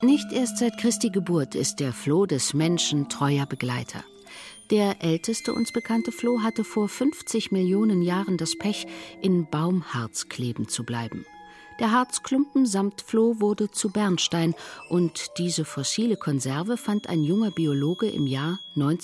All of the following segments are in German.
Nicht erst seit Christi Geburt ist der Floh des Menschen treuer Begleiter. Der älteste uns bekannte Floh hatte vor 50 Millionen Jahren das Pech, in Baumharz kleben zu bleiben. Der Harzklumpen samt Floh wurde zu Bernstein und diese fossile Konserve fand ein junger Biologe im Jahr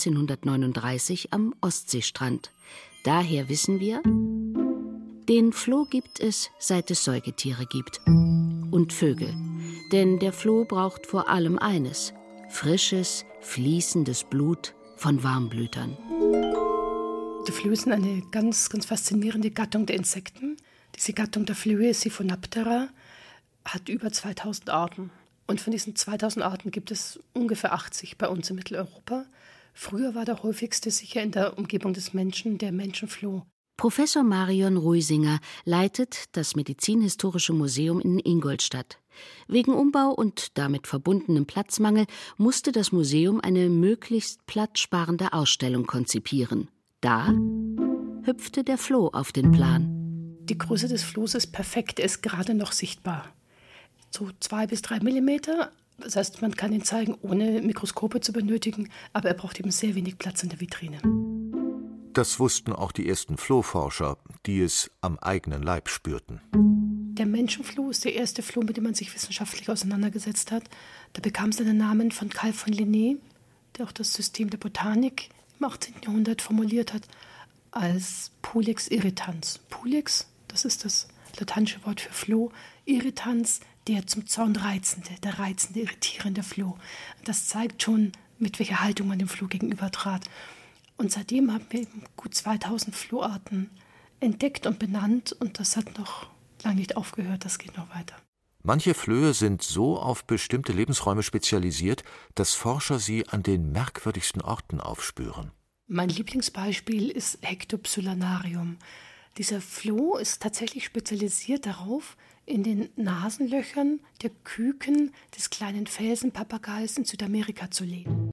1939 am Ostseestrand. Daher wissen wir, den Floh gibt es, seit es Säugetiere gibt. Und Vögel. Denn der Floh braucht vor allem eines: frisches, fließendes Blut von Warmblütern. Die Flöhe sind eine ganz, ganz faszinierende Gattung der Insekten. Diese Gattung der Flöhe, Siphonaptera, hat über 2000 Arten. Und von diesen 2000 Arten gibt es ungefähr 80 bei uns in Mitteleuropa. Früher war der häufigste sicher in der Umgebung des Menschen der Menschenfloh. Professor Marion Ruisinger leitet das Medizinhistorische Museum in Ingolstadt. Wegen Umbau und damit verbundenem Platzmangel musste das Museum eine möglichst platzsparende Ausstellung konzipieren. Da hüpfte der Floh auf den Plan. Die Größe des Flohs ist perfekt, er ist gerade noch sichtbar. So 2 bis 3 Millimeter. Das heißt, man kann ihn zeigen, ohne Mikroskope zu benötigen, aber er braucht eben sehr wenig Platz in der Vitrine. Das wussten auch die ersten Flohforscher, die es am eigenen Leib spürten. Der Menschenfloh ist der erste Floh, mit dem man sich wissenschaftlich auseinandergesetzt hat. Da bekam es seinen Namen von Carl von Linné, der auch das System der Botanik im 18. Jahrhundert formuliert hat, als Pulex irritans. Pulex, das ist das lateinische Wort für Floh. Irritans, der zum Zorn reizende, der reizende, irritierende Floh. Das zeigt schon, mit welcher Haltung man dem Floh gegenübertrat. Und seitdem haben wir eben gut 2000 Floharten entdeckt und benannt. Und das hat noch lange nicht aufgehört, das geht noch weiter. Manche Flöhe sind so auf bestimmte Lebensräume spezialisiert, dass Forscher sie an den merkwürdigsten Orten aufspüren. Mein Lieblingsbeispiel ist Hectopsolanarium. Dieser Floh ist tatsächlich spezialisiert darauf, in den Nasenlöchern der Küken des kleinen Felsenpapageis in Südamerika zu leben.